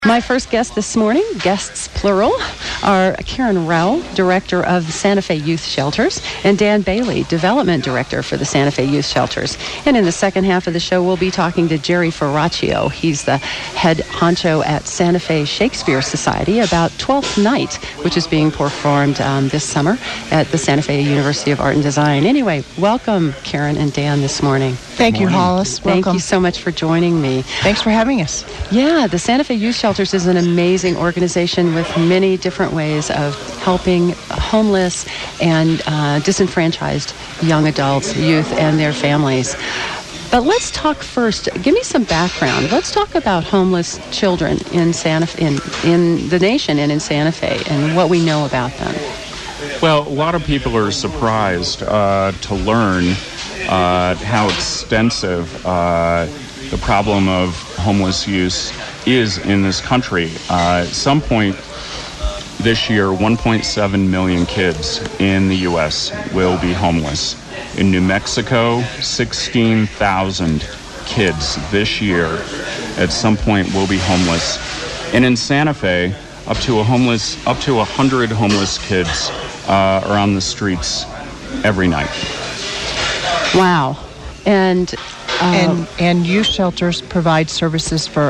My first guest this morning, guests plural, are Karen Rao, Director of the Santa Fe Youth Shelters, and Dan Bailey, Development Director for the Santa Fe Youth Shelters. And in the second half of the show, we'll be talking to Jerry Ferraccio. He's the head honcho at Santa Fe Shakespeare Society about Twelfth Night, which is being performed this summer at the Santa Fe University of Art and Design. Anyway, welcome, Karen and Dan, this morning. Thank you, Hollis. Welcome. Thank you so much for joining me. Thanks for having us. Yeah, the Santa Fe Youth Shelters is an amazing organization with many different ways of helping homeless and disenfranchised young adults, youth, and their families. But let's talk first. Give me some background. Let's talk about homeless children in Santa Fe, in the nation and in Santa Fe, and what we know about them. Well, a lot of people are surprised to learn how extensive the problem of homeless youth is in this country. At some point this year, 1.7 million kids in the U.S. will be homeless. In New Mexico, 16,000 kids this year at some point will be homeless. And in Santa Fe, up to 100 homeless kids are on the streets every night. Wow. And youth shelters provide services for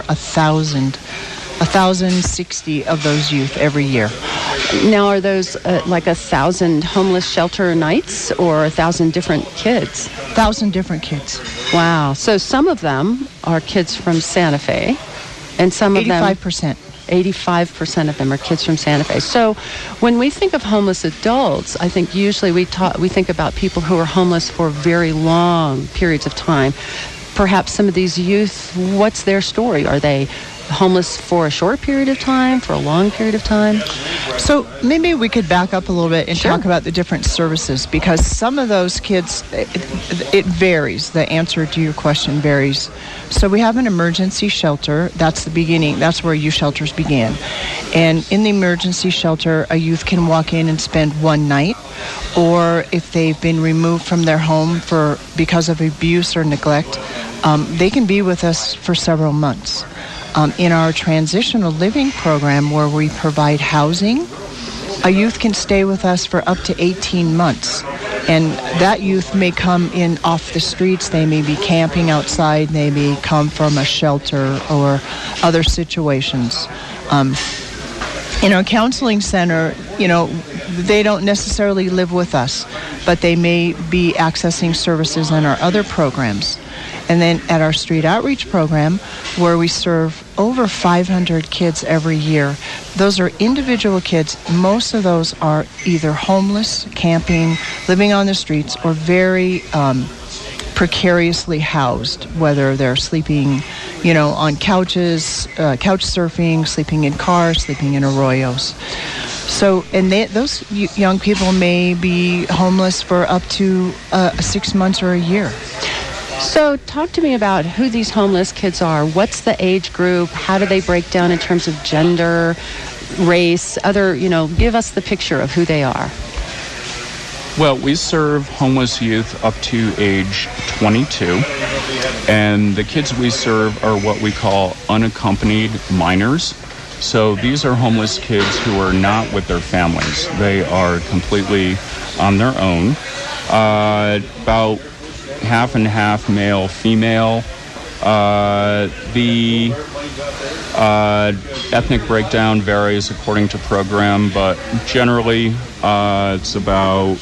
1,060 of those youth every year. Now, are those like 1,000 homeless shelter nights or 1,000 different kids? 1,000 different kids. Wow. So some of them are kids from Santa Fe, and some of them... 85% of them are kids from Santa Fe. So when we think of homeless adults, I think usually we think about people who are homeless for very long periods of time. Perhaps some of these youth, what's their story? Are they homeless for a short period of time, for a long period of time? So maybe we could back up a little bit and Sure. talk about the different services, because some of those kids, it varies. The answer to your question varies. So we have an emergency shelter. That's the beginning. That's where youth shelters began. And in the emergency shelter, a youth can walk in and spend one night, or if they've been removed from their home because of abuse or neglect, they can be with us for several months. In our transitional living program, where we provide housing, a youth can stay with us for up to 18 months. And that youth may come in off the streets. They may be camping outside. They may come from a shelter or other situations. In our counseling center, they don't necessarily live with us, but they may be accessing services in our other programs. And then at our street outreach program, where we serve over 500 kids every year, those are individual kids. Most of those are either homeless, camping, living on the streets, or very precariously housed, whether they're sleeping, on couches, couch surfing, sleeping in cars, sleeping in arroyos. So, and those young people may be homeless for up to 6 months or a year. So talk to me about who these homeless kids are. What's the age group? How do they break down in terms of gender, race, give us the picture of who they are. Well, we serve homeless youth up to age 22, and the kids we serve are what we call unaccompanied minors. So these are homeless kids who are not with their families. They are completely on their own. About half and half male, female. The ethnic breakdown varies according to program, but generally it's about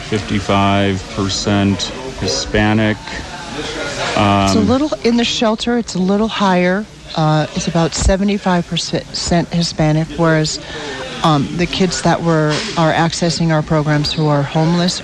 55% Hispanic. It's a little, in the shelter, it's a little higher. It's about 75% Hispanic, whereas the kids that are accessing our programs who are homeless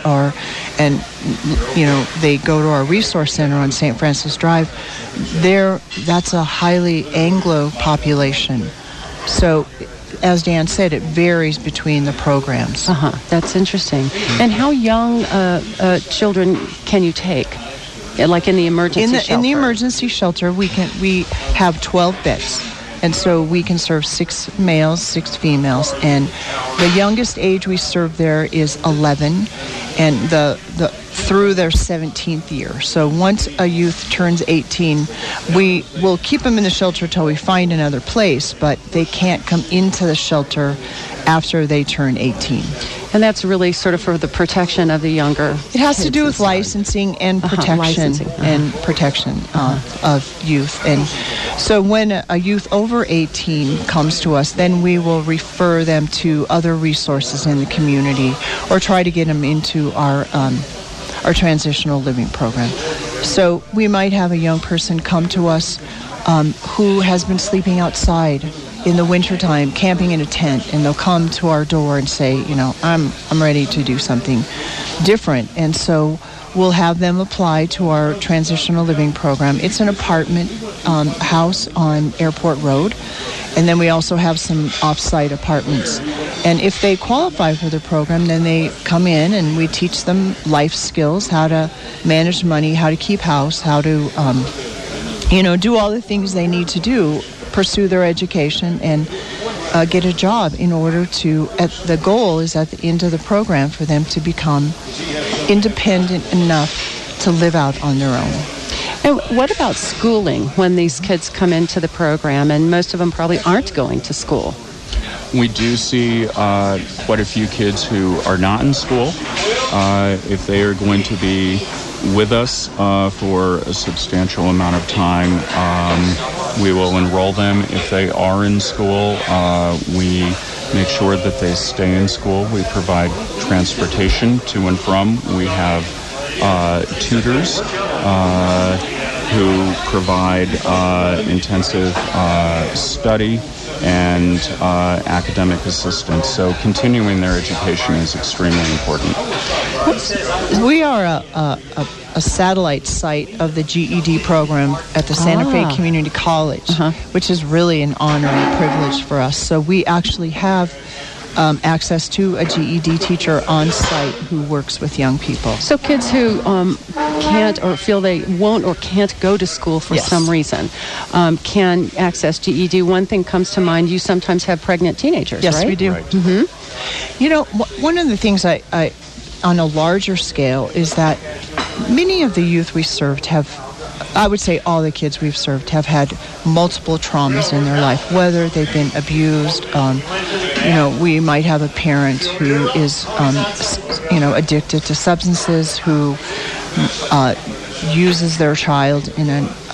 they go to our resource center on St. Francis Drive, that's a highly Anglo population. So, as Dan said, it varies between the programs. That's interesting. And how young children can you take? Like in the emergency shelter? In the emergency shelter, we have 12 beds. And so we can serve 6 males, 6 females. And the youngest age we serve there is 11. And through their 17th year. So once a youth turns 18, we will keep them in the shelter till we find another place, but they can't come into the shelter after they turn 18. And that's really sort of for the protection of the younger. It has to kids do with inside. licensing and protection of youth. And so when a youth over 18 comes to us, then we will refer them to other resources in the community or try to get them into our transitional living program. So we might have a young person come to us who has been sleeping outside in the wintertime, camping in a tent, and they'll come to our door and say, you know, I'm ready to do something different. And so we'll have them apply to our transitional living program. It's an apartment house on Airport Road, and then we also have some off-site apartments. And if they qualify for the program, then they come in and we teach them life skills, how to manage money, how to keep house, how to do all the things they need to do, pursue their education, and get a job in order to, the goal is at the end of the program for them to become independent enough to live out on their own. And what about schooling when these kids come into the program, and most of them probably aren't going to school? We do see quite a few kids who are not in school. If they are going to be with us for a substantial amount of time, we will enroll them. If they are in school, we make sure that they stay in school. We provide transportation to and from. We have tutors who provide intensive study and academic assistance. So continuing their education is extremely important. We are a satellite site of the GED program at the Santa Fe Community College, which is really an honor and privilege for us. So we actually have access to a GED teacher on site who works with young people. So kids who can't or feel they won't or can't go to school for some reason can access GED. One thing comes to mind, you sometimes have pregnant teenagers, yes, right? Yes, we do. Right. Mm-hmm. You know, one of the things I on a larger scale is that many of the youth we served have, I would say all the kids we've served have had multiple traumas in their life, whether they've been abused. We might have a parent who is, addicted to substances, who uses their child in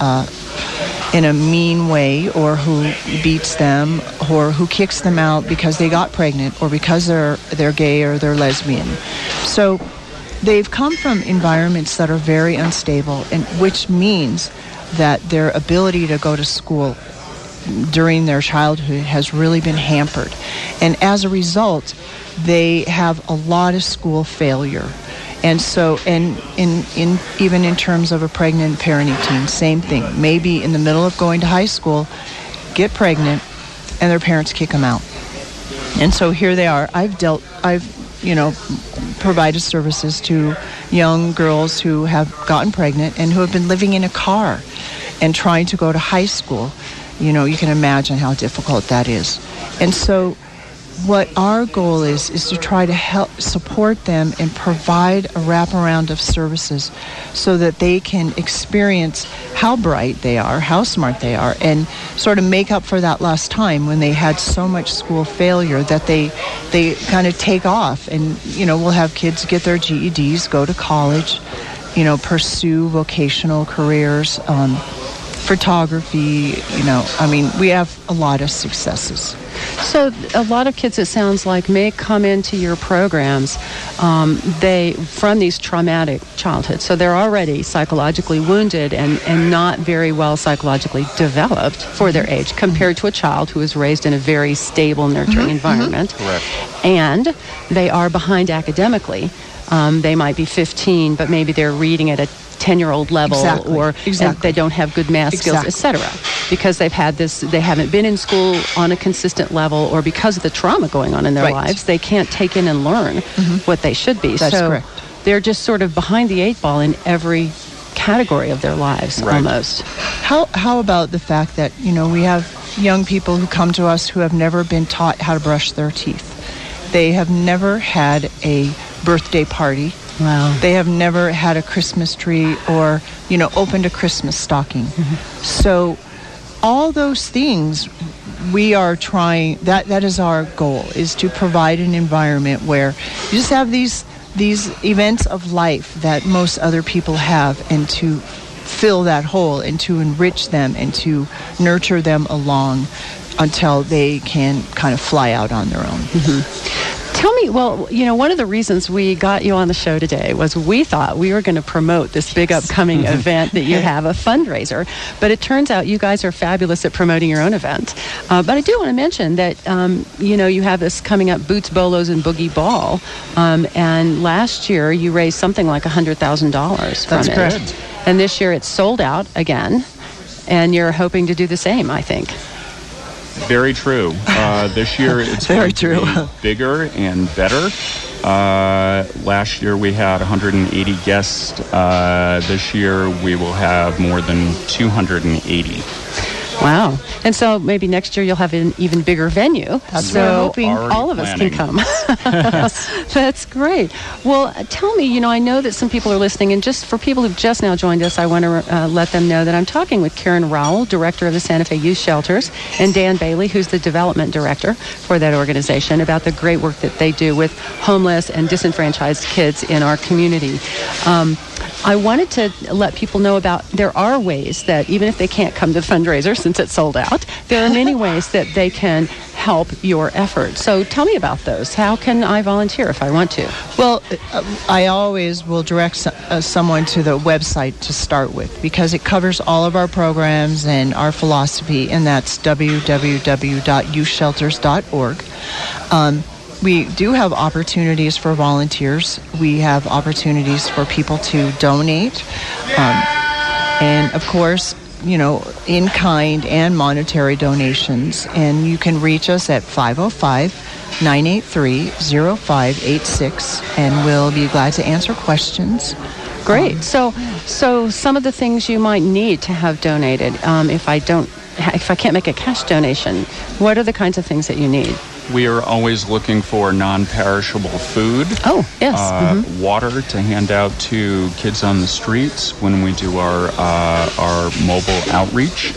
a mean way, or who beats them, or who kicks them out because they got pregnant, or because they're gay or they're lesbian. So they've come from environments that are very unstable, and which means that their ability to go to school during their childhood has really been hampered. And as a result, they have a lot of school failure. And so, and even in terms of a pregnant parenting teen, same thing. Maybe in the middle of going to high school, get pregnant, and their parents kick them out. And so here they are. I've provided services to young girls who have gotten pregnant and who have been living in a car and trying to go to high school. You can imagine how difficult that is. And so what our goal is to try to help support them and provide a wraparound of services so that they can experience how bright they are, how smart they are, and sort of make up for that lost time when they had so much school failure that they kind of take off. And, we'll have kids get their GEDs, go to college, pursue vocational careers, photography, we have a lot of successes. So a lot of kids, it sounds like, may come into your programs from these traumatic childhoods. So they're already psychologically wounded and not very well psychologically developed for their age compared to a child who is raised in a very stable, nurturing environment. Correct. And they are behind academically. They might be 15, but maybe they're reading at a 10-year-old level, or they don't have good math skills, etc. Because they haven't been in school on a consistent level, or because of the trauma going on in their lives, they can't take in and learn what they should be. That's correct. They're just sort of behind the 8 ball in every category of their lives, almost. How about the fact that, we have young people who come to us who have never been taught how to brush their teeth. They have never had a birthday party Wow. They have never had a Christmas tree or, opened a Christmas stocking. So all those things we are trying, that is our goal, is to provide an environment where you just have these events of life that most other people have, and to fill that hole and to enrich them and to nurture them along until they can kind of fly out on their own. Tell me, well, one of the reasons we got you on the show today was we thought we were going to promote this big upcoming event that you have, a fundraiser. But it turns out you guys are fabulous at promoting your own event. But I do want to mention that, you have this coming up, Boots, Bolos, and Boogie Ball. And last year you raised something like $100,000 from it. That's correct. And this year it's sold out again. And you're hoping to do the same, I think. Very true. This year it's Very going to true. be bigger and better. Last year we had 180 guests. This year we will have more than 280. Wow. And so maybe next year you'll have an even bigger venue. That's so what we're hoping. all of us can come. That's great. Well, tell me, I know that some people are listening, and just for people who've just now joined us, I want to let them know that I'm talking with Karen Rowell, director of the Santa Fe Youth Shelters, and Dan Bailey, who's the development director for that organization, about the great work that they do with homeless and disenfranchised kids in our community. I wanted to let people know about, there are ways that even if they can't come to the fundraiser since it's sold out, there are many ways that they can help your effort. So tell me about those. How can I volunteer if I want to? Well, I always will direct someone to the website to start with, because it covers all of our programs and our philosophy, and that's www.youthshelters.org. We do have opportunities for volunteers. We have opportunities for people to donate. And, of course, in kind and monetary donations. And you can reach us at 505-983-0586, and we'll be glad to answer questions. Great. So some of the things you might need to have donated, if I can't make a cash donation, what are the kinds of things that you need? We are always looking for non-perishable food. Oh, yes. Water to hand out to kids on the streets when we do our mobile outreach.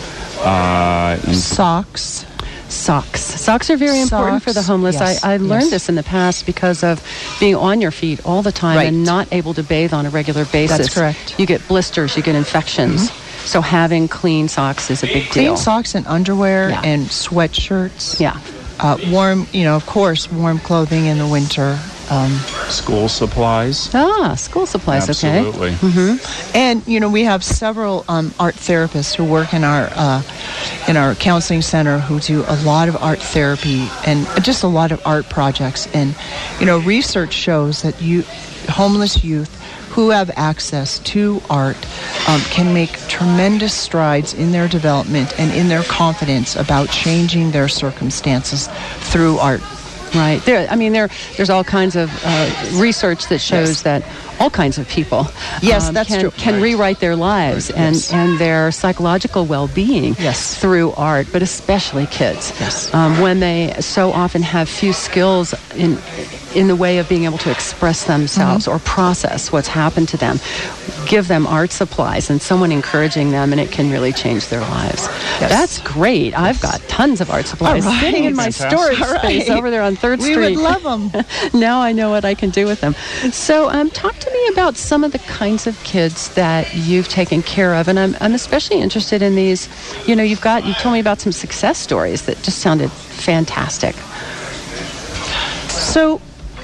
Socks. Socks are very important for the homeless. Yes, I learned yes. this in the past because of being on your feet all the time and not able to bathe on a regular basis. That's correct. You get blisters, you get infections. So having clean socks is a big deal. Clean socks and underwear and sweatshirts. Yeah. Warm, of course, warm clothing in the winter. School supplies. School supplies, Absolutely. okay. And, we have several art therapists who work in our counseling center who do a lot of art therapy and just a lot of art projects. And, research shows that homeless youth who have access to art can make tremendous strides in their development and in their confidence about changing their circumstances through art. Right. There's all kinds of research that shows that all kinds of people can rewrite their lives and their psychological well-being through art, but especially kids. Yes. When they so often have few skills in the way of being able to express themselves or process what's happened to them. Give them art supplies and someone encouraging them, and it can really change their lives. Yes. That's great. Yes. I've got tons of art supplies sitting in my storage space over there on 3rd Street. We would love them. Now I know what I can do with them. So talk to me about some of the kinds of kids that you've taken care of, and I'm especially interested in these. You told me about some success stories that just sounded fantastic. So,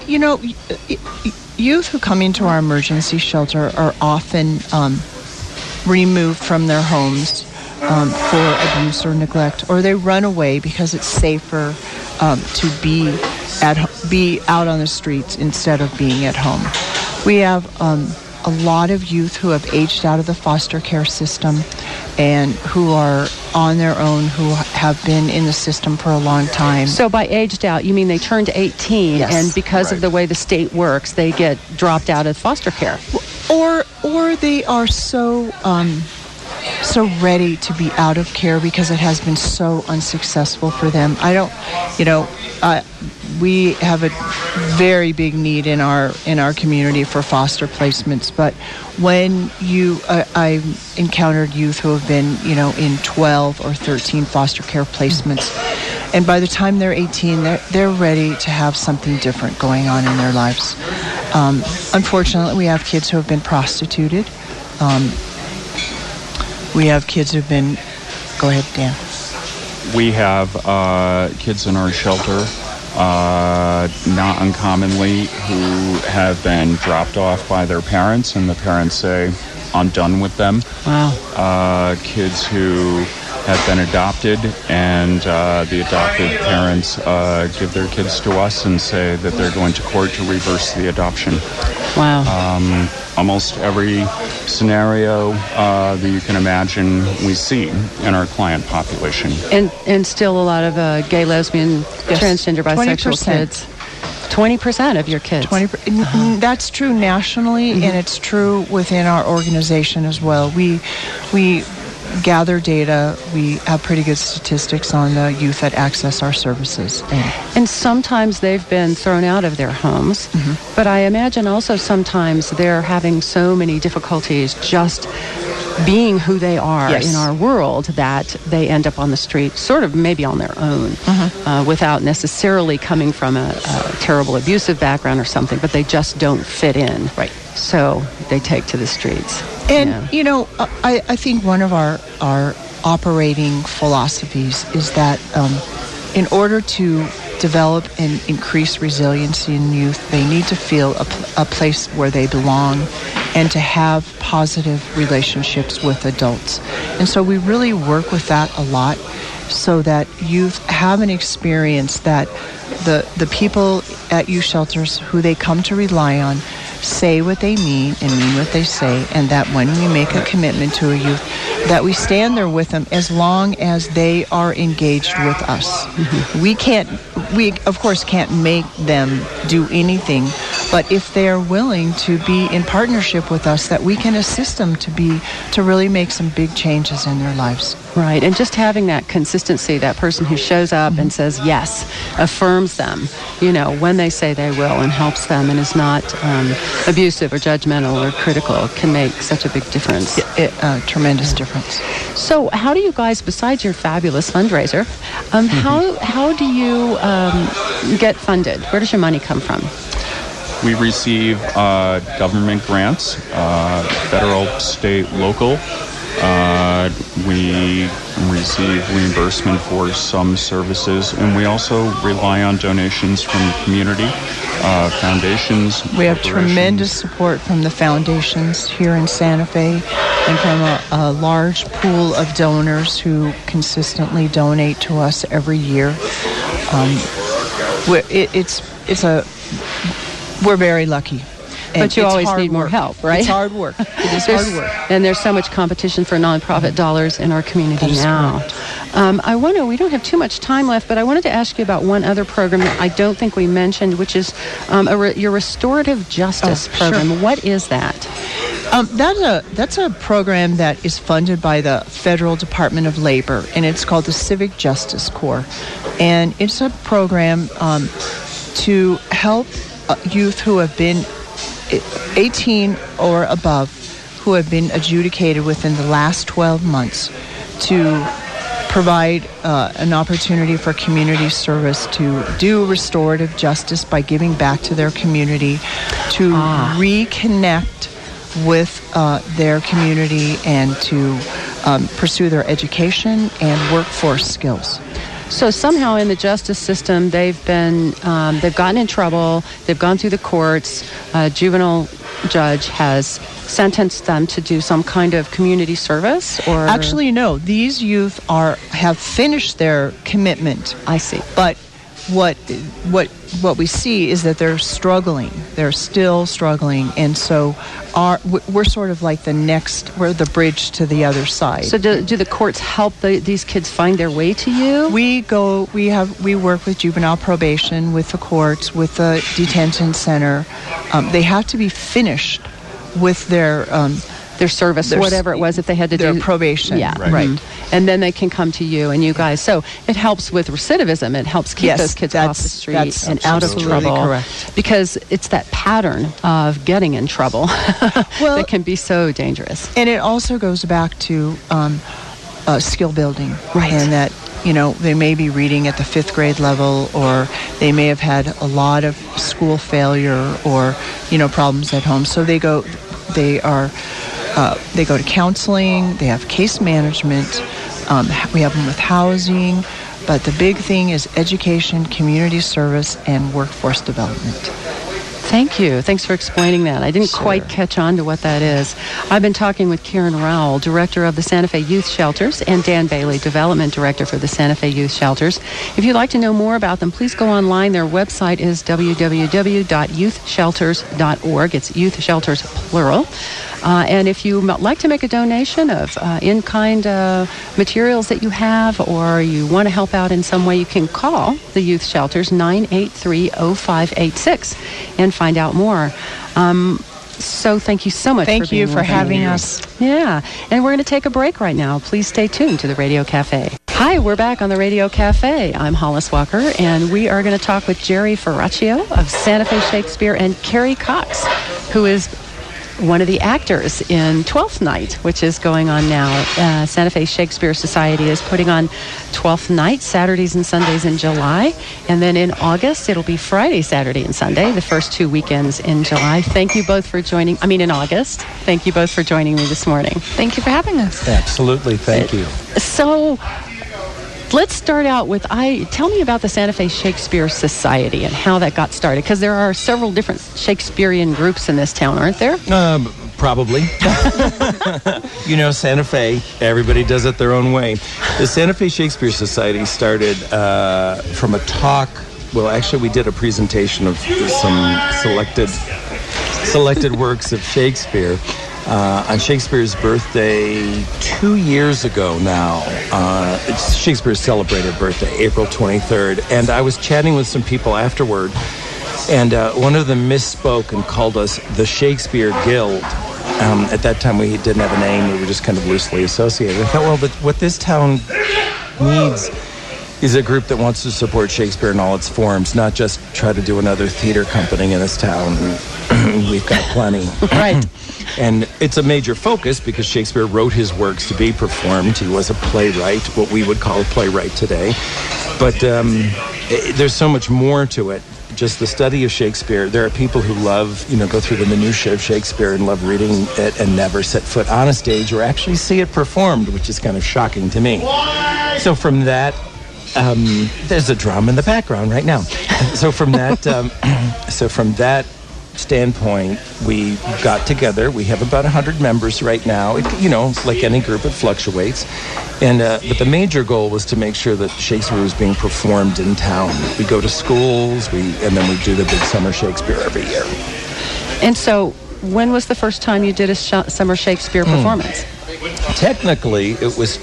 youth who come into our emergency shelter are often removed from their homes for abuse or neglect, or they run away because it's safer to be out on the streets instead of being at home. We have a lot of youth who have aged out of the foster care system and who are on their own, who have been in the system for a long time. So by aged out, you mean they turned 18 and because of the way the state works, they get dropped out of foster care? Or they are so so ready to be out of care because it has been so unsuccessful for them. We have a very big need in our community for foster placements, but when I encountered youth who have been, in 12 or 13 foster care placements, and by the time they're 18, they're ready to have something different going on in their lives. Unfortunately, we have kids who have been prostituted. We have kids who've been... Go ahead, Dan. We have kids in our shelter, not uncommonly, who have been dropped off by their parents, and the parents say, I'm done with them. Wow. Kids who have been adopted, and the adopted parents give their kids to us and say that they're going to court to reverse the adoption. Wow. Almost every scenario that you can imagine we see in our client population. And still a lot of gay, lesbian, transgender, bisexual 20%. kids. 20% of your kids. 20%. That's true nationally, and it's true within our organization as well. We gather data. We have pretty good statistics on the youth that access our services. And sometimes they've been thrown out of their homes, but I imagine also sometimes they're having so many difficulties just being who they are in our world that they end up on the street sort of maybe on their own without necessarily coming from a terrible abusive background or something, but they just don't fit in. Right. So they take to the streets. And, I think one of our operating philosophies is that in order to develop and increase resiliency in youth, they need to feel a place where they belong and to have positive relationships with adults. And so we really work with that a lot so that youth have an experience that the people at youth shelters who they come to rely on say what they mean and mean what they say, and that when we make a commitment to a youth, that we stand there with them as long as they are engaged with us. We of course can't make them do anything, but if they are willing to be in partnership with us, that we can assist them to really make some big changes in their lives. Right, and just having that consistency, that person who shows up and says yes, affirms them, when they say they will, and helps them and is not abusive or judgmental or critical, can make such a big difference. Tremendous difference. So how do you guys, besides your fabulous fundraiser, how do you get funded? Where does your money come from? We receive government grants, federal, state, local. We receive reimbursement for some services, and we also rely on donations from the community, foundations. We have tremendous support from the foundations here in Santa Fe and from a large pool of donors who consistently donate to us every year. We're very lucky. But you always need more help, right? It's hard work. It is hard work. And there's so much competition for nonprofit dollars in our community now. We don't have too much time left, but I wanted to ask you about one other program that I don't think we mentioned, which is your restorative justice program. Sure. What is that? That's a program that is funded by the Federal Department of Labor, and it's called the Civic Justice Corps. And it's a program to help youth who have been 18 or above, who have been adjudicated within the last 12 months, to provide an opportunity for community service, to do restorative justice by giving back to their community, to reconnect with their community, and to pursue their education and workforce skills. So somehow in the justice system, they've gotten in trouble, they've gone through the courts, a juvenile judge has sentenced them to do some kind of community service, or... Actually, no. These youth have finished their commitment. I see. But what we see is that they're struggling. They're still struggling, and so we're sort of like we're the bridge to the other side. So do the courts help these kids find their way to you? We work with juvenile probation, with the courts, with the detention center. They have to be finished with their their service, Their whatever it was, if they had to their do probation. Yeah, Right. right. And then they can come to you and you guys. So it helps with recidivism. It helps keep Yes, those kids off the street that's and out of absolutely trouble. correct. Because it's that pattern of getting in trouble Well- that can be so dangerous. And it also goes back to skill building. Right. And that, they may be reading at the 5th grade level, or they may have had a lot of school failure or, problems at home. So they go to counseling, they have case management, we have them with housing, but the big thing is education, community service, and workforce development. Thank you. Thanks for explaining that. I didn't quite catch on to what that is. I've been talking with Karen Rowell, Director of the Santa Fe Youth Shelters, and Dan Bailey, Development Director for the Santa Fe Youth Shelters. If you'd like to know more about them, please go online. Their website is www.youthshelters.org. It's Youth Shelters, plural. And if you would like to make a donation of in-kind materials that you have, or you want to help out in some way, you can call the Youth Shelters, 983-0586, and find out more. So thank you so much Thank for being you for with having me. us. Yeah, and we're going to take a break right now. Please stay tuned to the Radio Cafe. Hi, we're back on the Radio Cafe. I'm Hollis Walker, and we are going to talk with Jerry Ferraccio of Santa Fe Shakespeare and Carrie Cox, who is one of the actors in Twelfth Night, which is going on now. Santa Fe Shakespeare Society is putting on Twelfth Night, Saturdays and Sundays in July. And then in August, it'll be Friday, Saturday, and Sunday, the first 2 weekends in July. Thank you both for joining, in August. Thank you both for joining me this morning. Thank you for having us. Absolutely. Thank you. So let's start out with, tell me about the Santa Fe Shakespeare Society and how that got started, because there are several different Shakespearean groups in this town, aren't there? Probably. Santa Fe, everybody does it their own way. The Santa Fe Shakespeare Society started from a talk. Well, actually, we did a presentation of some selected works of Shakespeare on Shakespeare's birthday 2 years ago now. It's Shakespeare's celebrated birthday, April 23rd. And I was chatting with some people afterward, and one of them misspoke and called us the Shakespeare Guild. At that time, we didn't have a name. We were just kind of loosely associated. I thought, well, but what this town needs is a group that wants to support Shakespeare in all its forms, not just try to do another theater company in this town. We've got plenty. Right. And it's a major focus because Shakespeare wrote his works to be performed. He was a playwright, what we would call a playwright today. But there's so much more to it. Just the study of Shakespeare. There are people who love, go through the minutiae of Shakespeare and love reading it and never set foot on a stage or actually see it performed, which is kind of shocking to me. So from that, there's a drum in the background right now. So from that standpoint, we got together. We have about 100 members right now. It's like any group, it fluctuates. And but the major goal was to make sure that Shakespeare was being performed in town. We go to schools, and then we do the big summer Shakespeare every year. And so, when was the first time you did a summer Shakespeare performance? Technically, it was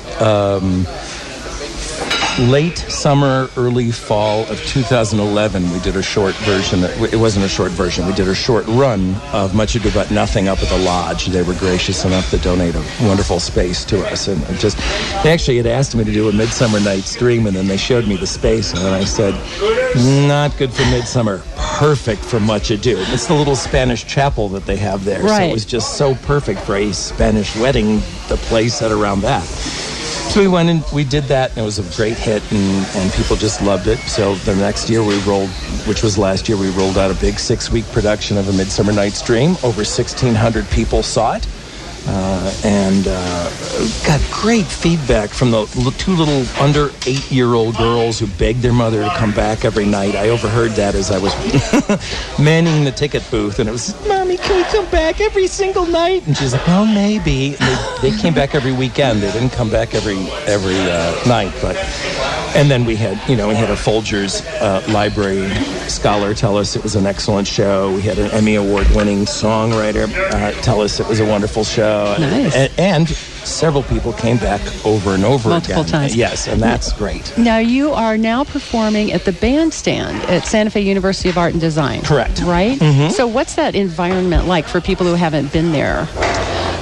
late summer, early fall of 2011. We did a short version. It wasn't a short version. We did a short run of Much Ado About Nothing up at the Lodge. They were gracious enough to donate a wonderful space to us. And they actually had asked me to do a Midsummer Night's Dream, and then they showed me the space, and then I said, not good for Midsummer, perfect for Much Ado. It's the little Spanish chapel that they have there. Right. So it was just so perfect for a Spanish wedding, the play set around that. So we went and we did that, and it was a great hit, and people just loved it. So the next year which was last year, we rolled out a big 6-week production of A Midsummer Night's Dream. Over 1,600 people saw it. And got great feedback from the two little under 8-year-old girls who begged their mother to come back every night. I overheard that as I was manning the ticket booth, and it was, Mommy, can we come back every single night? And she's like, well, maybe. And they came back every weekend. They didn't come back every night, but. And then we had a Folgers library scholar tell us it was an excellent show. We had an Emmy Award-winning songwriter tell us it was a wonderful show. Nice. And several people came back over and over Multiple again. times. Yes, and that's great. Now, you are now performing at the Bandstand at Santa Fe University of Art and Design. Correct. Right? Mm-hmm. So what's that environment like for people who haven't been there?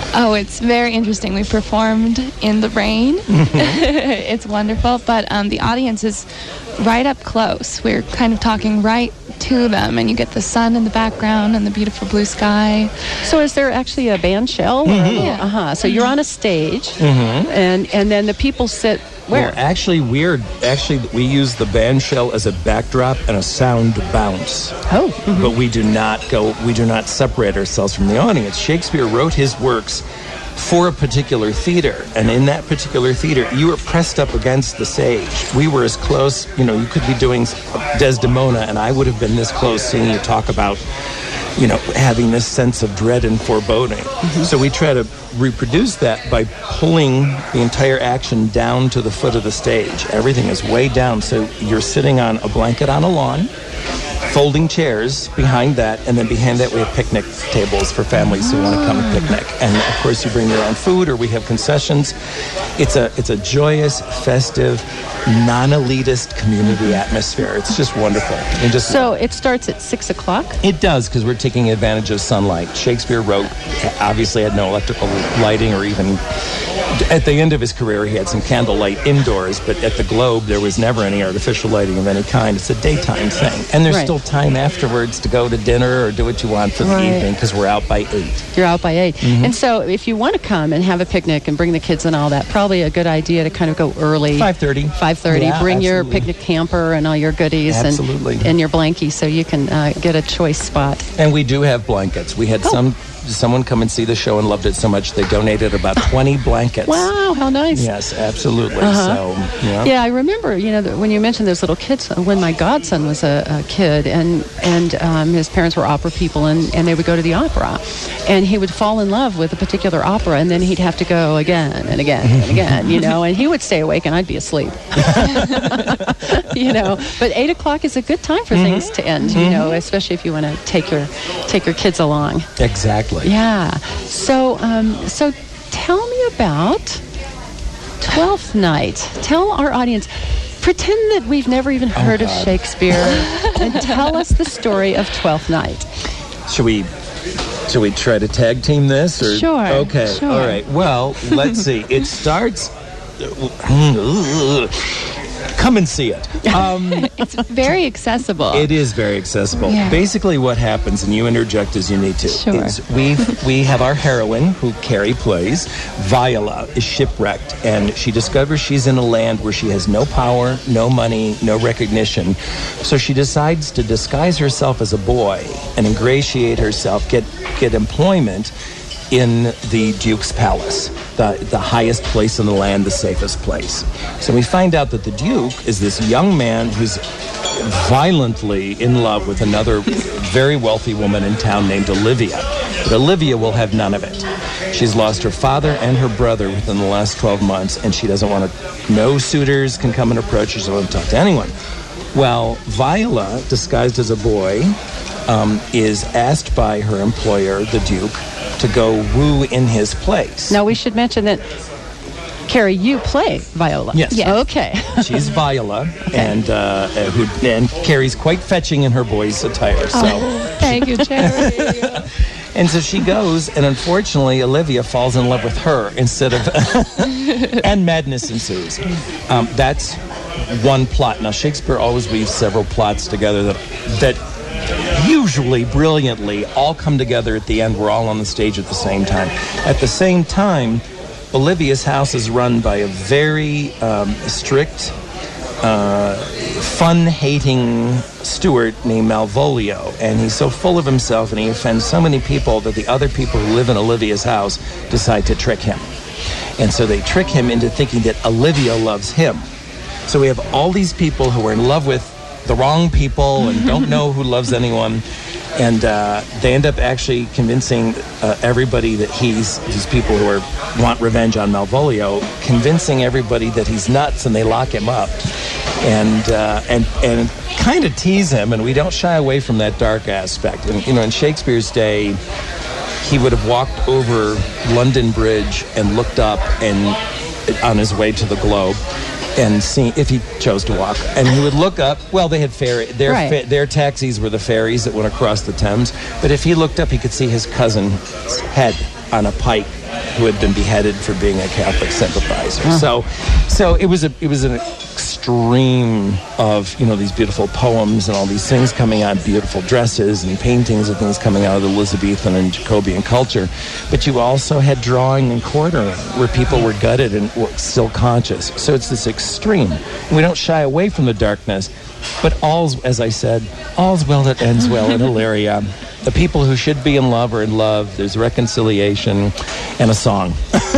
Oh, it's very interesting. We performed in the rain. It's wonderful, but the audience is right up close. We're kind of talking right to them, and you get the sun in the background and the beautiful blue sky. So is there actually a band shell? Yeah. So you're on a stage, and then the people sit where? Well, actually, we use the band shell as a backdrop and a sound bounce. Oh. But we do not separate ourselves from the audience. Shakespeare wrote his works for a particular theater, and in that particular theater, you were pressed up against the stage. We were as close, you could be doing Desdemona, and I would have been this close seeing you talk about, having this sense of dread and foreboding. So we try to reproduce that by pulling the entire action down to the foot of the stage. Everything is way down, so you're sitting on a blanket on a lawn, folding chairs behind that, and then behind that we have picnic tables for families who want to come and picnic. And of course you bring your own food, or we have concessions. It's a joyous, festive, non-elitist community atmosphere. It's just wonderful. So it starts at 6 o'clock? It does, because we're taking advantage of sunlight. Shakespeare obviously had no electrical lighting, or even at the end of his career he had some candlelight indoors, but at the Globe there was never any artificial lighting of any kind. It's a daytime thing, and there's still time afterwards to go to dinner or do what you want for the evening, because we're out by 8. You're out by 8. And so if you want to come and have a picnic and bring the kids and all that, probably a good idea to kind of go early. 5:30. 5:30. Yeah, bring absolutely. your picnic camper and all your goodies and your blankie, so you can get a choice spot. And we do have blankets. We had someone come and see the show and loved it so much they donated about 20 blankets. Wow, how nice. Yes, absolutely. So, yeah, I remember, when you mentioned those little kids, when my godson was a kid, and his parents were opera people, and they would go to the opera, and he would fall in love with a particular opera, and then he'd have to go again and again and again, and he would stay awake and I'd be asleep. But 8 o'clock is a good time for things to end, especially if you want to take your kids along. Exactly. Yeah. So tell me about Twelfth Night. Tell our audience. Pretend that we've never even heard of Shakespeare, and tell us the story of Twelfth Night. Should we try to tag team this? Or? Sure. Okay. Sure. All right. Well, let's see. It starts. Come and see it. It's very accessible. It is very accessible. Yeah. Basically what happens, and you interject as you need to, Sure. is we have our heroine, who Carrie plays. Viola is shipwrecked, and she discovers she's in a land where she has no power, no money, no recognition. So she decides to disguise herself as a boy and ingratiate herself, get employment in the Duke's palace, the highest place in the land, the safest place. So we find out that the Duke is this young man who's violently in love with another very wealthy woman in town named Olivia. But Olivia will have none of it. She's lost her father and her brother within the last 12 months, and she doesn't want to, no suitors can come and approach her, so she doesn't want to talk to anyone. Well, Viola, disguised as a boy, is asked by her employer, the Duke, to go woo in his place. Now we should mention that, Carrie, you play Viola. Yes. Yeah. Okay. She's Viola, and Carrie's quite fetching in her boy's attire. So, Thank you, Cherry. and so she goes, and unfortunately, Olivia falls in love with her instead of, and madness ensues. That's one plot. Now Shakespeare always weaves several plots together that usually brilliantly all come together at the end. We're all on the stage at the same time. At the same time, Olivia's house is run by a very strict, fun-hating steward named Malvolio, and he's so full of himself and he offends so many people that the other people who live in Olivia's house decide to trick him. And so they trick him into thinking that Olivia loves him. So we have all these people who are in love with the wrong people and don't know who loves anyone, and they end up actually convincing everybody that these people who want revenge on Malvolio, convincing everybody that he's nuts, and they lock him up and kind of tease him, and we don't shy away from that dark aspect. And in Shakespeare's day, he would have walked over London Bridge and looked up and on his way to the Globe, and see if he chose to walk, and he would look up. Well, they had their taxis were the ferries that went across the Thames. But if he looked up, he could see his cousin's head on a pike who had been beheaded for being a Catholic sympathizer. So it was an extreme of these beautiful poems and all these things coming out, beautiful dresses and paintings and things coming out of the Elizabethan and Jacobean culture. But you also had drawing and quartering where people were gutted and were still conscious. So it's this extreme. We don't shy away from the darkness, but as I said, all's well that ends well in Illyria. The people who should be in love are in love. There's reconciliation and a song.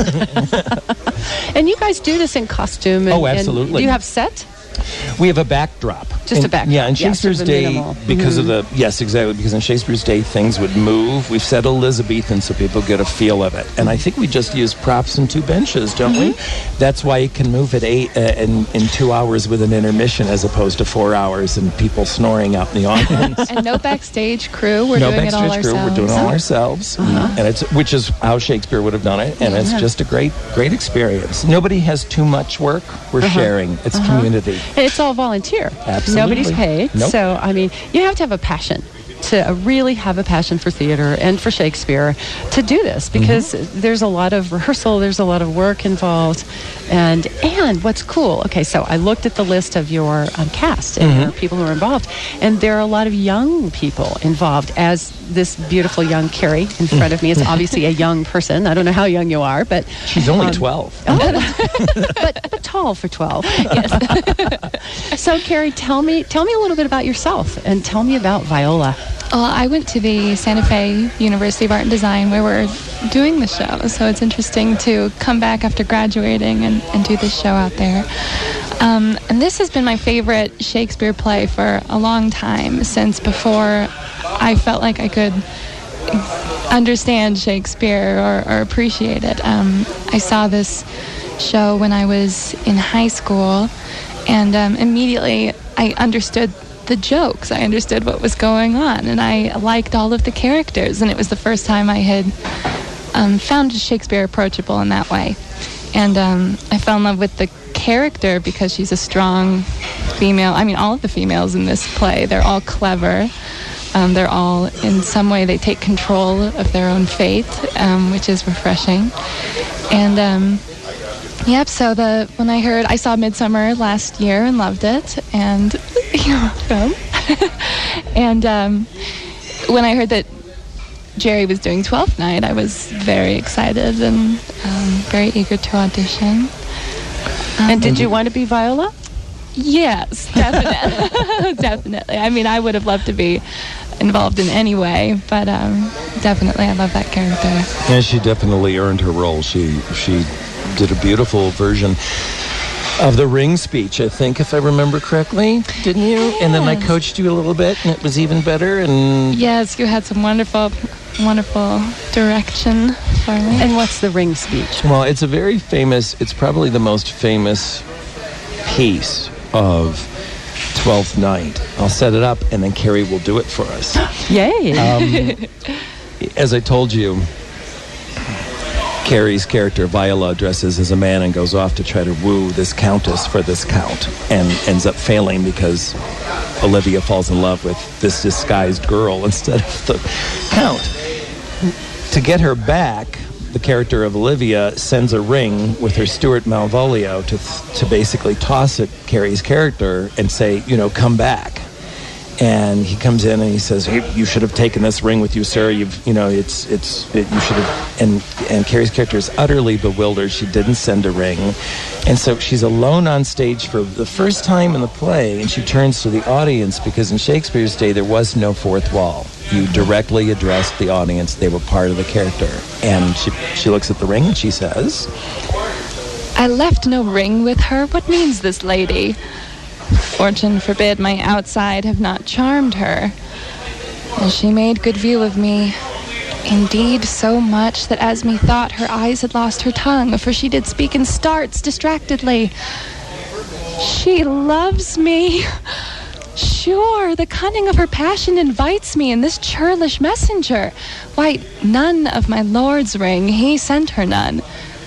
And you guys do this in costume. And, absolutely. And do you have set? We have a backdrop. Just a backdrop. Yeah, in Shakespeare's day, because of the... Yes, exactly. Because in Shakespeare's day, things would move. We've said Elizabethan so people get a feel of it. And I think we just use props and 2 benches, don't we? That's why you can move at 8 in 2 hours with an intermission as opposed to 4 hours and people snoring out in the audience. And no backstage crew. We're doing it all ourselves. We're doing it all ourselves. And which is how Shakespeare would have done it. And it's just a great experience. Nobody has too much work. We're sharing. It's community. And it's all volunteer. Absolutely. Nobody's paid. Nope. So, I mean, you have to have a passion to really have a passion for theater and for Shakespeare to do this, because there's a lot of rehearsal, there's a lot of work involved. And what's cool, okay, so I looked at the list of your cast and your people who are involved, and there are a lot of young people involved, as this beautiful young Carrie in front of me is obviously a young person. I don't know how young you are, but... She's only 12. But tall for 12. Yes. So, Carrie, tell me a little bit about yourself, and tell me about Viola. Well, I went to the Santa Fe University of Art and Design where we're doing the show, so it's interesting to come back after graduating and do this show out there. And this has been my favorite Shakespeare play for a long time, since before I felt like I could understand Shakespeare or appreciate it. I saw this show when I was in high school, and immediately I understood the jokes. I understood what was going on, and I liked all of the characters, and it was the first time I had found Shakespeare approachable in that way. And I fell in love with the character because she's a strong female. I mean, all of the females in this play, they're all clever. They're all, in some way, they take control of their own fate, which is refreshing. And so when I saw Midsummer last year and loved it, and you're welcome. And when I heard that Jerry was doing 12th Night, I was very excited and very eager to audition. And did you want to be Viola? Yes, definitely. Definitely. I mean, I would have loved to be involved in any way, but definitely I love that character. And she definitely earned her role. She did a beautiful version of the Ring speech, I think, if I remember correctly, didn't you? Yes. And then I coached you a little bit, and it was even better. And yes, you had some wonderful direction for me. And what's the Ring speech? Well, it's it's probably the most famous piece of 12th Night. I'll set it up, and then Carrie will do it for us. Yay! As I told you, Carrie's character, Viola, dresses as a man and goes off to try to woo this countess for this count, and ends up failing because Olivia falls in love with this disguised girl instead of the count. To get her back, the character of Olivia sends a ring with her steward Malvolio to basically toss at Carrie's character and say, come back. And he comes in and he says, "Hey, you should have taken this ring with you, sir. You should have." And Carrie's character is utterly bewildered. She didn't send a ring, and so she's alone on stage for the first time in the play. And she turns to the audience, because in Shakespeare's day there was no fourth wall. You directly addressed the audience; they were part of the character. And she looks at the ring and she says, "I left no ring with her. What means this lady? Fortune forbid my outside have not charmed her. Well, she made good view of me. Indeed, so much that as methought her eyes had lost her tongue, for she did speak in starts distractedly. She loves me. Sure, the cunning of her passion invites me in this churlish messenger. Why, none of my lord's ring, he sent her none.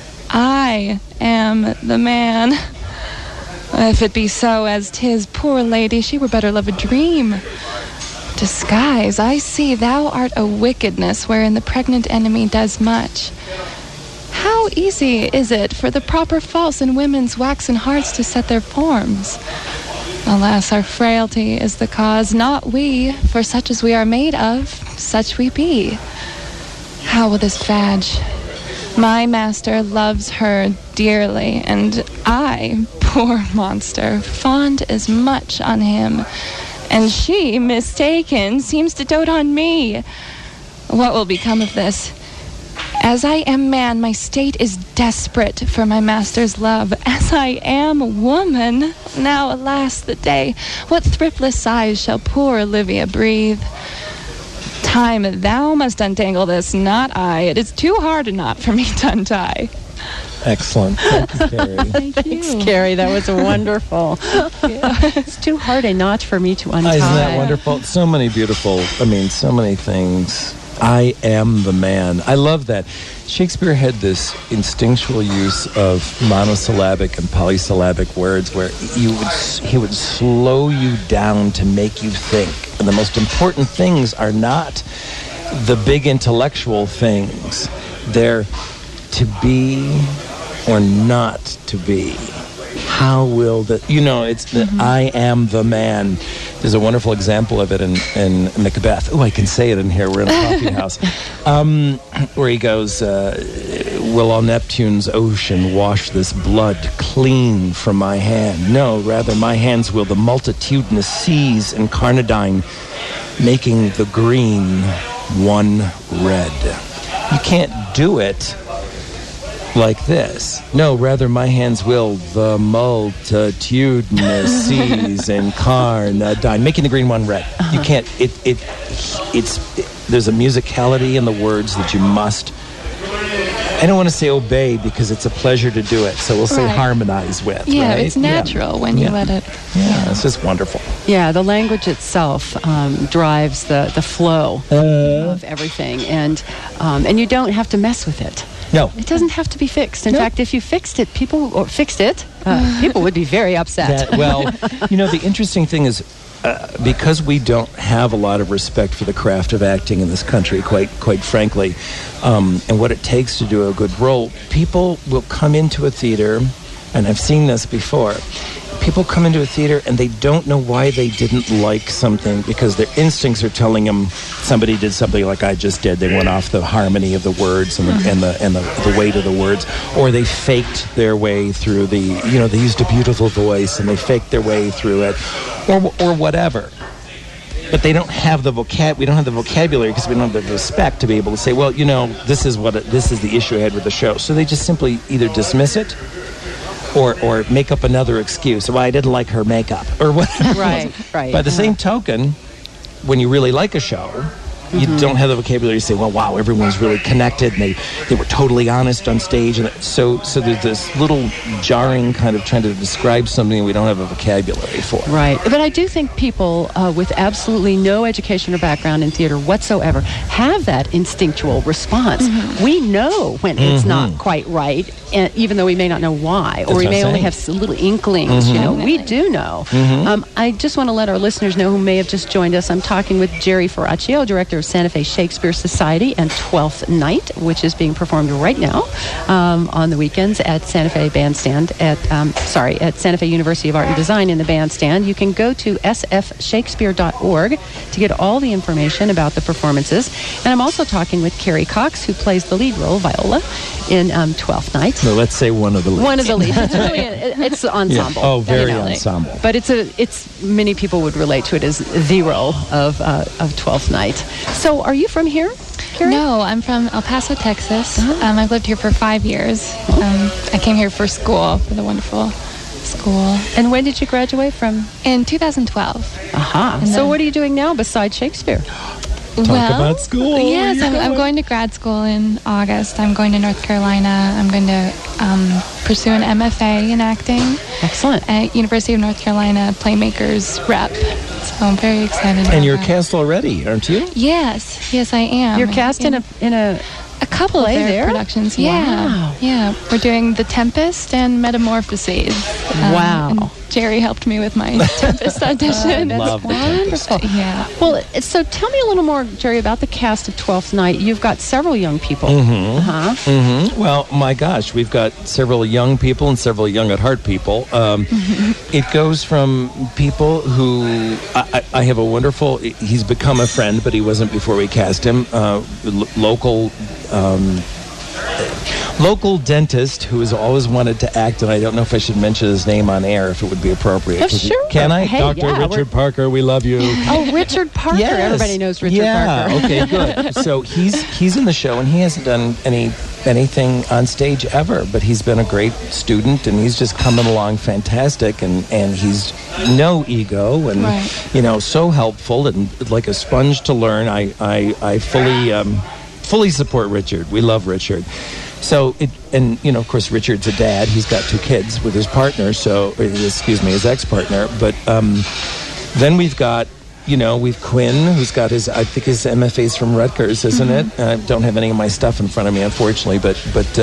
I am the man. If it be so as 'tis, poor lady, she were better love a dream. Disguise, I see thou art a wickedness wherein the pregnant enemy does much. How easy is it for the proper false in women's waxen hearts to set their forms? Alas, our frailty is the cause, not we, for such as we are made of, such we be. How will this fadge? My master loves her dearly, and I, poor monster, fond as much on him. And she, mistaken, seems to dote on me. What will become of this? As I am man, my state is desperate for my master's love. As I am woman, now alas the day, what thriftless sighs shall poor Olivia breathe? Time, thou must untangle this, not I. It is too hard a knot for me to untie. Excellent. Thank you, Carrie. Thanks, Carrie. That was wonderful. It's too hard a knot for me to untie. Isn't that wonderful? So many beautiful, so many things. I am the man. I love that. Shakespeare had this instinctual use of monosyllabic and polysyllabic words where he would slow you down to make you think. And the most important things are not the big intellectual things. They're to be or not to be. How will the... it's the I am the man. There's a wonderful example of it in Macbeth. Oh, I can say it in here. We're in a coffee house. Where he goes, will all Neptune's ocean wash this blood clean from my hand? No, rather my hands will the multitudinous seas incarnadine, making the green one red. You can't do it like this. No, rather my hands will the multitudinous seas incarnadine, making the green one red. You can't. There's a musicality in the words that you must. I don't want to say obey because it's a pleasure to do it, so we'll say harmonize with. Yeah, right? it's natural when you let it. Yeah, it's just wonderful. Yeah, the language itself drives the flow of everything, and you don't have to mess with it. No. It doesn't have to be fixed. In fact, if you fixed it, people would be very upset. The interesting thing is, because we don't have a lot of respect for the craft of acting in this country, quite frankly, and what it takes to do a good role, people will come into a theater, and I've seen this before. People come into a theater and they don't know why they didn't like something because their instincts are telling them somebody did something like I just did. They went off the harmony of the words and the weight of the words, or they faked their way through they used a beautiful voice and they faked their way through it, or whatever. But they don't have the we don't have the vocabulary because we don't have the respect to be able to say, well, this is the issue I had with the show. So they just simply either dismiss it or make up another excuse. Well, I didn't like her makeup or whatever. Right. By the same token, when you really like a show, you don't have the vocabulary to say, well, wow, everyone's really connected and they were totally honest on stage. And so there's this little jarring kind of trying to describe something we don't have a vocabulary for. Right. But I do think people with absolutely no education or background in theater whatsoever have that instinctual response. We know when it's not quite right, and even though we may not know why, or we may only have little inklings, we do know. I just want to let our listeners know who may have just joined us. I'm talking with Jerry Ferraccio, director of Santa Fe Shakespeare Society and Twelfth Night, which is being performed right now on the weekends at Santa Fe Bandstand at Santa Fe University of Art and Design in the Bandstand. You can go to sfshakespeare.org to get all the information about the performances. And I'm also talking with Carrie Cox, who plays the lead role, Viola, in Twelfth Night. No, let's say one of the leads. One of the leads. It's an ensemble. Yeah. Oh, very ensemble. But it's many people would relate to it as the role of Twelfth Night. So, are you from here, Carrie? No, I'm from El Paso, Texas. I've lived here for 5 years. I came here for school, for the wonderful school. And when did you graduate from? In 2012. So, what are you doing now besides Shakespeare? Talk about school. Yes, I'm going to grad school in August. I'm going to North Carolina. I'm going to pursue an MFA in acting. Excellent. At University of North Carolina Playmakers Rep. So I'm very excited. And you're cast already, aren't you? Yes, I am. You're cast in a couple of their productions. Yeah, Wow. yeah. We're doing The Tempest and Metamorphoses. Wow. In Jerry helped me with my Tempest audition. Love the Tempest. Wonderful. Yeah. Well, so tell me a little more, Jerry, about the cast of Twelfth Night. You've got several young people. Well, my gosh, we've got several young people and several young at heart people. It goes from people who I have a wonderful. He's become a friend, but he wasn't before we cast him. Local dentist who has always wanted to act, and I don't know if I should mention his name on air if it would be appropriate. Oh, sure. Can I? Hey, Dr. yeah, Richard Parker, we love you. Oh, Richard Parker. Yes. Everybody knows Richard Parker. Yeah, okay, good. So he's in the show, and he hasn't done anything on stage ever, but he's been a great student, and he's just coming along fantastic, and he's no ego, and so helpful, and like a sponge to learn. I fully support Richard. We love Richard. So of course, Richard's a dad. He's got 2 kids with his partner. His ex-partner. But then we've got, we've Quinn, who's got his MFA's from Rutgers, isn't it? I don't have any of my stuff in front of me, unfortunately. But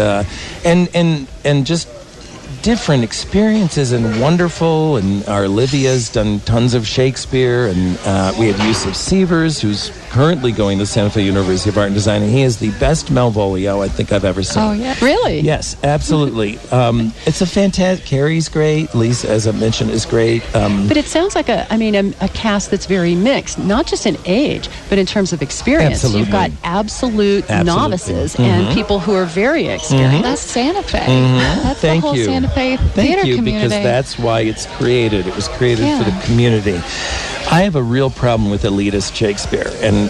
and just different experiences and wonderful. And our Olivia's done tons of Shakespeare, and we have Yusuf Sievers, who's currently going to Santa Fe University of Art and Design, and he is the best Malvolio I think I've ever seen. Oh, yeah. Really? Yes, absolutely. It's a fantastic. Carrie's great. Lisa, as I mentioned, is great. But it sounds like a cast that's very mixed, not just in age, but in terms of experience. Absolutely. You've got absolute novices and people who are very experienced. That's Santa Fe. That's Thank the whole you. Santa Fe Thank theater you, community. because that's why it's created. It was created for the community. I have a real problem with elitist Shakespeare, and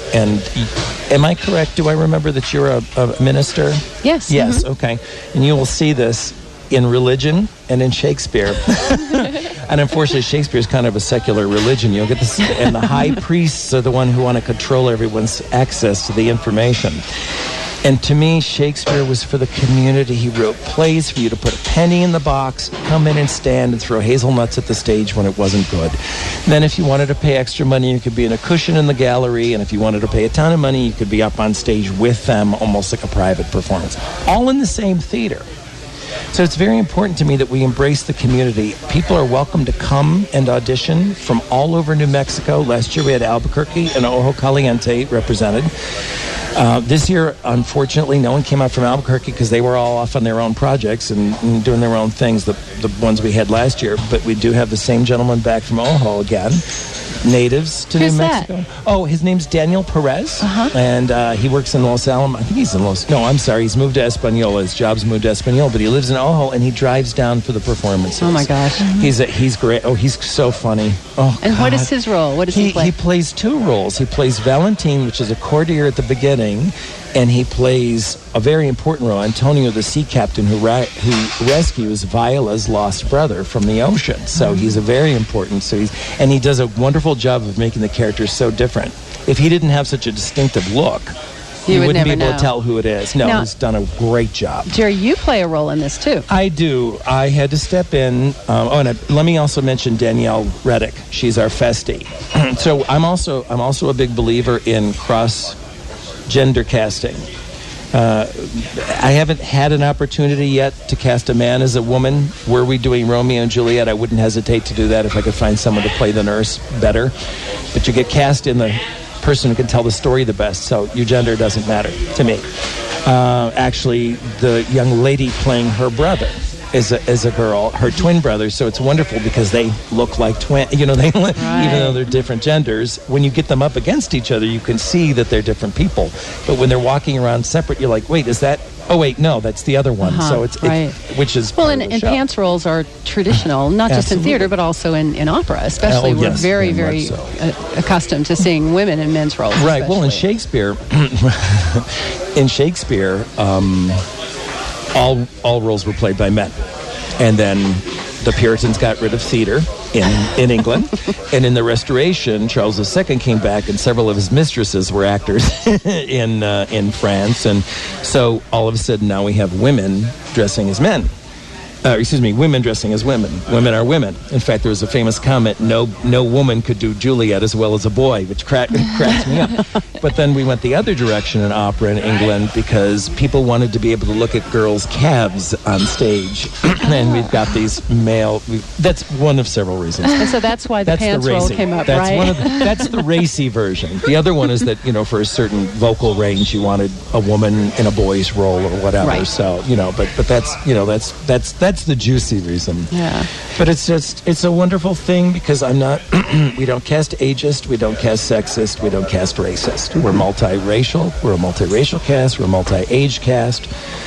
am I correct? Do I remember that you're a minister? Yes. Yes. Okay. And you will see this in religion and in Shakespeare. And unfortunately, Shakespeare is kind of a secular religion. You'll get this, and the high priests are the one who want to control everyone's access to the information. And to me, Shakespeare was for the community. He wrote plays for you to put a penny in the box, come in and stand and throw hazelnuts at the stage when it wasn't good. Then if you wanted to pay extra money, you could be in a cushion in the gallery. And if you wanted to pay a ton of money, you could be up on stage with them, almost like a private performance. All in the same theater. So it's very important to me that we embrace the community. People are welcome to come and audition from all over New Mexico. Last year we had Albuquerque and Ojo Caliente represented. This year, unfortunately, no one came out from Albuquerque because they were all off on their own projects and doing their own things, the ones we had last year. But we do have the same gentleman back from Ojo again. Natives to New Mexico. That? Oh, his name's Daniel Perez, and he works in Los Alamos. I think he's in he's moved to Española. His job's moved to Española, but he lives in Ojo, and he drives down for the performances. Oh, my gosh. He's great. Oh, he's so funny. Oh, And God. what is his role? What does he play? He plays 2 roles. He plays Valentine, which is a courtier at the beginning, and he plays a very important role, Antonio, the sea captain who rescues Viola's lost brother from the ocean. So he's a very important. He does a wonderful job of making the characters so different. If he didn't have such a distinctive look, you wouldn't be able to tell who it is. No, he's done a great job. Jerry, you play a role in this too. I do. I had to step in. Let me also mention Danielle Reddick. She's our festie. So I'm also a big believer in cross-gender casting. I haven't had an opportunity yet to cast a man as a woman. Were we doing Romeo and Juliet, I wouldn't hesitate to do that if I could find someone to play the nurse better. But you get cast in the person who can tell the story the best, so your gender doesn't matter to me. Actually, the young lady playing her brother is a girl, her twin brother, so it's wonderful because they look like twin, even though they're different genders. When you get them up against each other, you can see that they're different people. But when they're walking around separate, you're like, wait, is that... Oh, wait, no, that's the other one. So it's which is well, and pants roles are traditional, not just in theater, but also in opera. Especially, we're very, very accustomed to seeing women in men's roles. Right. Especially. Well, in Shakespeare, all roles were played by men, and then the Puritans got rid of theater in England, and in the Restoration, Charles II came back, and several of his mistresses were actors in France, and so all of a sudden now we have women dressing as men. women dressing as women. Women are women. In fact, there was a famous comment, no woman could do Juliet as well as a boy, which cracked me up. But then we went the other direction in opera in England because people wanted to be able to look at girls' calves on stage. And we've got these that's one of several reasons. And so that's why the pants roll came up, right? That's the racy version. The other one is that, for a certain vocal range, you wanted a woman in a boy's role or whatever. Right. So, but that's the juicy reason. Yeah. But it's a wonderful thing because we don't cast ageist, we don't cast sexist, we don't cast racist. We're multiracial. We're a multiracial cast. We're a multi-age cast.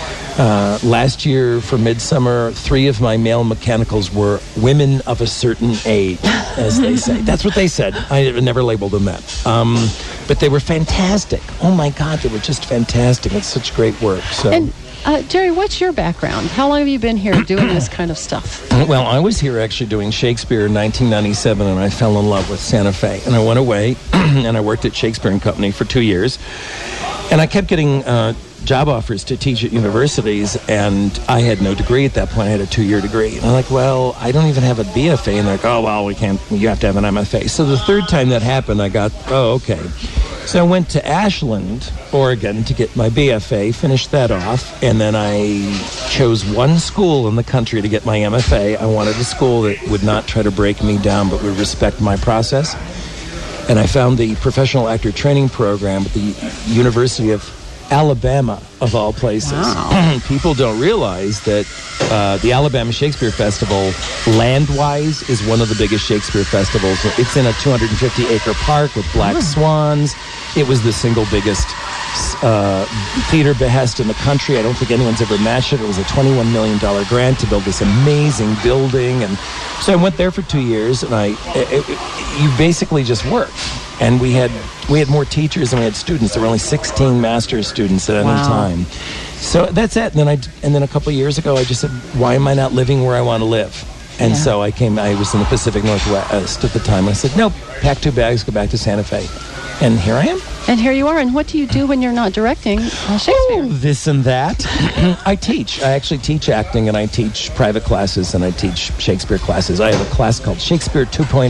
Last year for Midsummer, 3 of my male mechanicals were women of a certain age, as they say. That's what they said. I never labeled them that. But they were fantastic. Oh my God, they were just fantastic. It's such great work. So. And Jerry, what's your background? How long have you been here doing this kind of stuff? Well, I was here actually doing Shakespeare in 1997, and I fell in love with Santa Fe. And I went away, and I worked at Shakespeare & Company for 2 years. And I kept getting job offers to teach at universities, and I had no degree at that point. I had a 2-year degree. And I'm like, well, I don't even have a BFA. And they're like, oh, well, you have to have an MFA. So the third time that happened, I got, okay. So I went to Ashland, Oregon, to get my BFA, finished that off, and then I chose one school in the country to get my MFA. I wanted a school that would not try to break me down, but would respect my process. And I found the professional actor training program at the University of Alabama, of all places. Wow. People don't realize that the Alabama Shakespeare Festival, land-wise, is one of the biggest Shakespeare festivals. It's in a 250-acre park with black swans. It was the single biggest theater behest in the country. I don't think anyone's ever matched it. It was a $21 million grant to build this amazing building. And so I went there for 2 years, and you basically just work. And we had more teachers than we had students. There were only 16 master's students at any time. So that's it. And then a couple of years ago, I just said, why am I not living where I want to live? And so I was in the Pacific Northwest at the time. I said, nope, pack 2 bags, go back to Santa Fe. And here I am. And here you are. And what do you do when you're not directing Shakespeare? Oh, this and that. I teach. I actually teach acting, and I teach private classes, and I teach Shakespeare classes. I have a class called Shakespeare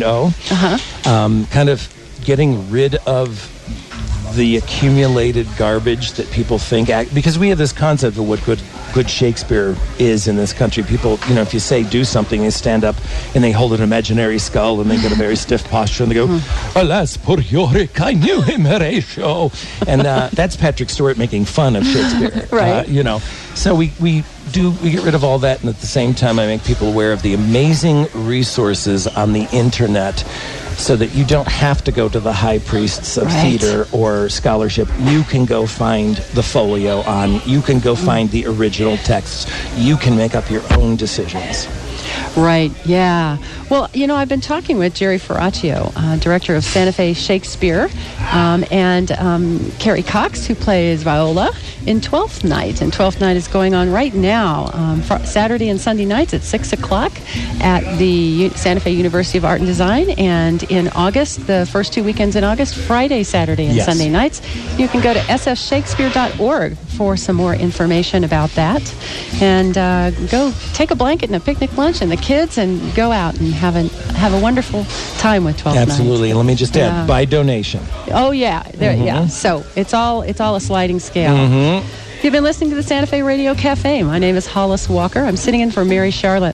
2.0, kind of getting rid of the accumulated garbage that people think, because we have this concept of what good Shakespeare is in this country. People, if you say do something, they stand up and they hold an imaginary skull and they get a very stiff posture and they go, alas, poor Yorick, I knew him, Horatio. And that's Patrick Stewart making fun of Shakespeare. Right. So we get rid of all that, and at the same time I make people aware of the amazing resources on the internet so that you don't have to go to the high priests of theater or scholarship. You can go find the folio you can go find the original texts. You can make up your own decisions. Right, yeah. Well, I've been talking with Jerry Ferraccio, director of Santa Fe Shakespeare, and Carrie Cox, who plays Viola, in Twelfth Night. And Twelfth Night is going on right now, Saturday and Sunday nights at 6 o'clock at the Santa Fe University of Art and Design. And in August, the first 2 weekends in August, Friday, Saturday, and Sunday nights. You can go to sfshakespeare.org for some more information about that. And go take a blanket and a picnic lunch and the kids and go out and have a wonderful time with 12 Absolutely. And let me just add, by donation. Oh, yeah. Yeah. So it's all a sliding scale. You've been listening to the Santa Fe Radio Cafe. My name is Hollis Walker. I'm sitting in for Mary Charlotte.